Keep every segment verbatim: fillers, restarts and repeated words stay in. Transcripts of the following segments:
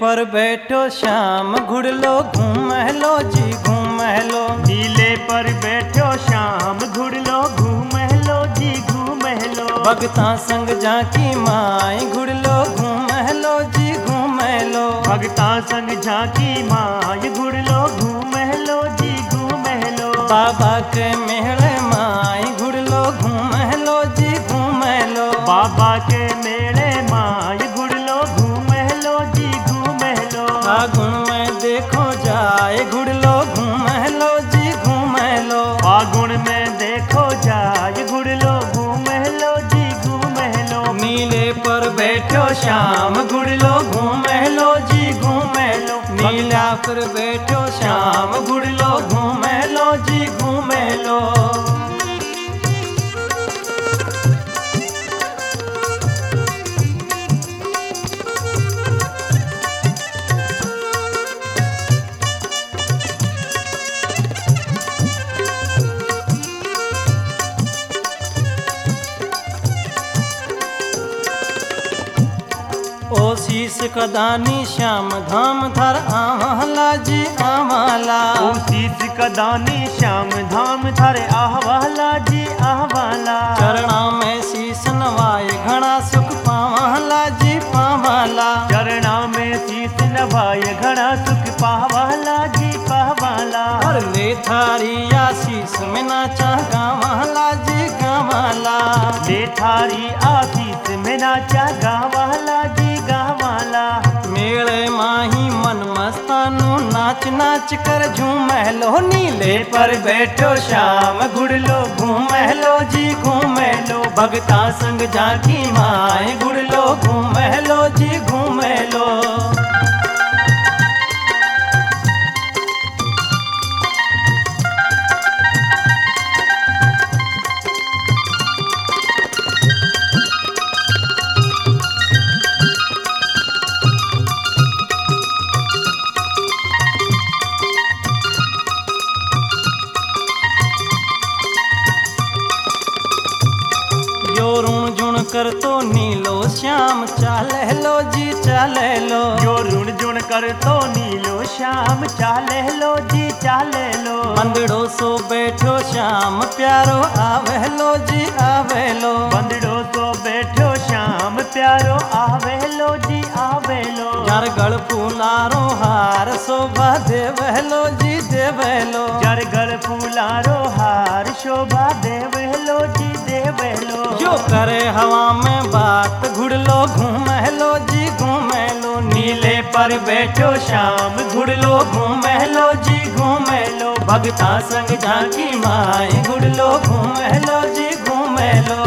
पर बैठो श्याम घुड़लो घूम लो जी घूम लो। नीले पर बैठो श्याम घुड़लो घूम लो जी घूम लो। भगता संग झांकी माई घुड़लो घूम लो जी घूम लो। भगता संग झांकी माई घुड़लो घूम लो जी घूम लो। बाबा के मेले माई घुड़लो घूम लो जी घूम लो। बाबा के मेले माई घुड़लो घूम लो जी घूम लो। फागुन में देखो जाए घुड़लो घूम लो जी घूम लो। फागुन में देखो जाए घुड़लो घूम लो जी घूम लो। नीले पर बैठो श्याम घुड़लो घूम लो जी घूम लो। नीला पर बैठो श्याम घुड़लो घूम लो जी घूम लो। ओ शीश कदानी श्याम धाम धर आवाला जी आवाला। ओ शीश कदानी श्याम धाम धर आहवाला जी आहवाला। चरणा में शीश नवाए घना सुख पावाला जी पावाला। चरणा में शीश नवाए घना सुख पावाला जी पावाला। और ले थारी आशीष में नाचा गावाला जी गावाला। ले थारी आशीष में नाचा गावाला जी गावाला। मेले माही मन मस्तानू नाच नाच कर झूम लो। नीले पर बैठो श्याम घुड़लो घूम लो जी घूम लो। भगता संग झांकी माए घुड़लो घूम लो जी घूम लो। यो ऋण जुण कर तो नीलो श्याम चाले लो जी चाले लो। जो ऋण जुण कर तो नीलो श्याम चाले लो जी चाले लो। बंदड़ो सो बैठो श्याम प्यारो आवे लो जी आवे लो। बंदड़ो सो बैठो श्याम प्यारो आवे लो जी आवे लो। यार गल फूलारो हार शोभा देवे लो जी देवे लो। जर गल फूलारो हार शोभा देवे लो जी देवे लो। जो करे हवा में बात घुड़लो घूम लो जी घूम लो। नीले पर बैठो श्याम घुड़लो घूम लो जी घूम लो। भगता संग झांकी माए घुड़लो घूम लो जी घूम लो।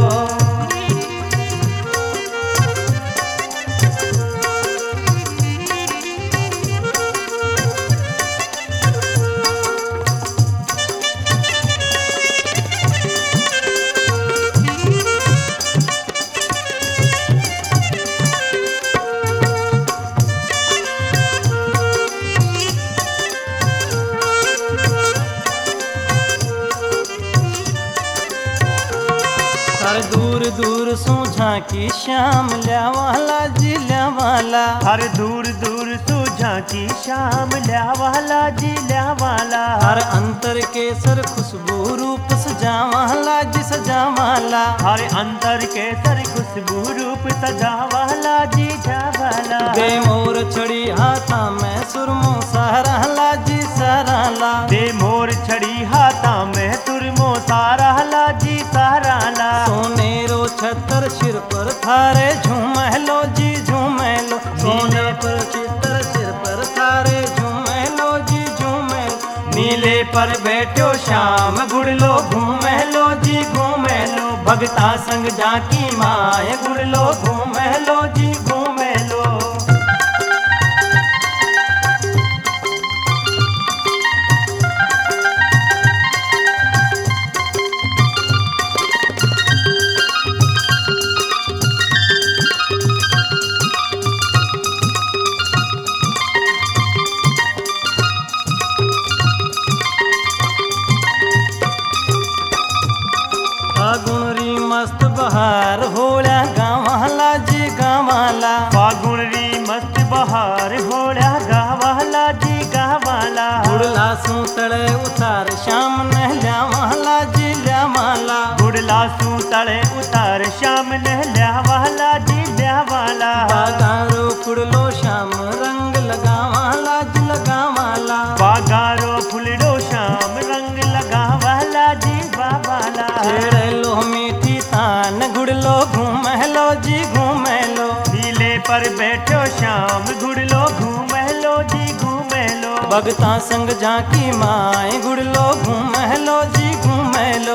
हर दूर दूर सो झांकी श्याम ल्यावाला जी ल्यावाला। हर दूर दूर सो झांकी श्याम ल्यावाला जी ल्यावाला। हर अंतर केसर खुशबू रूप सजावाला जी सजावाला। हर अंतर केसर खुशबू रूप सजावाला जी जावाला। दे मोर छड़ी हाथा में सुरमो सहराला जी सहराला। दे मोर छड़ी हाथा में तुरमो साराला जी साराला। सोनेरो छतर सिर पर थारे झूम लो जी झूम लो। सोने पर चित्र सिर पर थारे झूम लो जी झूम लो। नीले पर बैठो श्याम घुड़लो घूम लो जी घूम लो। भगता संग झांकी माए घुड़लो घूम लो जी घूम लो। फागुन री मस्त बहार होल्या गावाला जी गाव गुड़ला सू तड़े उतार श्याम नहल्या महला जी ल्या माला गुड़ला सू तड़े उतार श्याम नहल्या वाला जी ल्या वाला बागारो कुड़लो श्याम रंग लगा वाला जी लगा वाला बागारो फुलड़ो श्याम रंग लगा वाला जी बाबाला छेड़े लो मीठी तान गुड़लो घूमहलो जी घूमहलो नीले पर बैठो श्याम गुड़लो घूमहलो जी घूमहलो भगता संग झांकी माए गुड़लो घूमहलो जी घूमहलो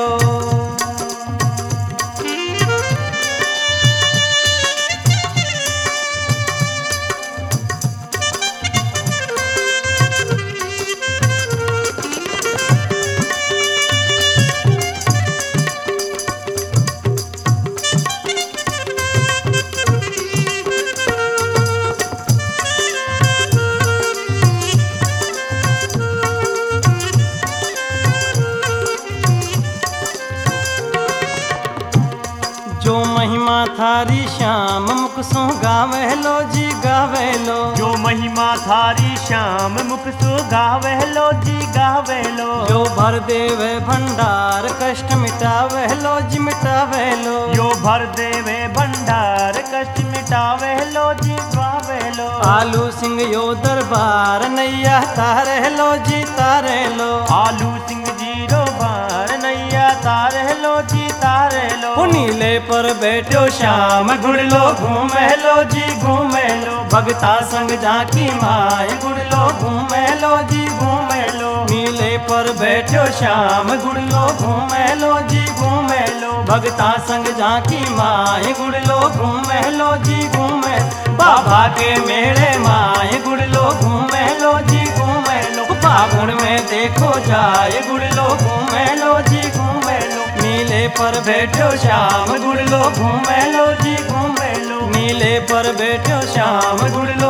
जो महिमा थारी श्याम मुख सो गावेलो जी गावेलो जो महिमा थारी श्याम मुख सो गावेलो जी गावेलो जो भर देवे भंडार कष्ट मिटावेलो जी मिटावेलो यो भर देवे भंडार कष्ट मिटावेलो जी गावेलो आलू सिंह यो दरबार नैया तारेलो जी तारेलो आलू सिंह जी रो बार नैया तारेलो जी तारेलो नीले पर बैठो श्याम गुड़लो घूमेलो जी घूमेलो भगता संग झांकी माए गुड़लो घूमेलो जी घूमेलो नीले पर बैठो श्याम गुड़लो घूमेलो जी घूमेलो भगता संग झांकी माए गुड़लो घूमेलो जी घूमे बाबा के मेले माए गुड़लो घूमेलो जी घूमेलो फागुन में देखो जाए गुड़लो घूमेलो जी घूमेलो नीले पर बैठो श्याम गुड़लो घूमेलो जी घूमेलो नीले पर बैठो श्याम गुड़लो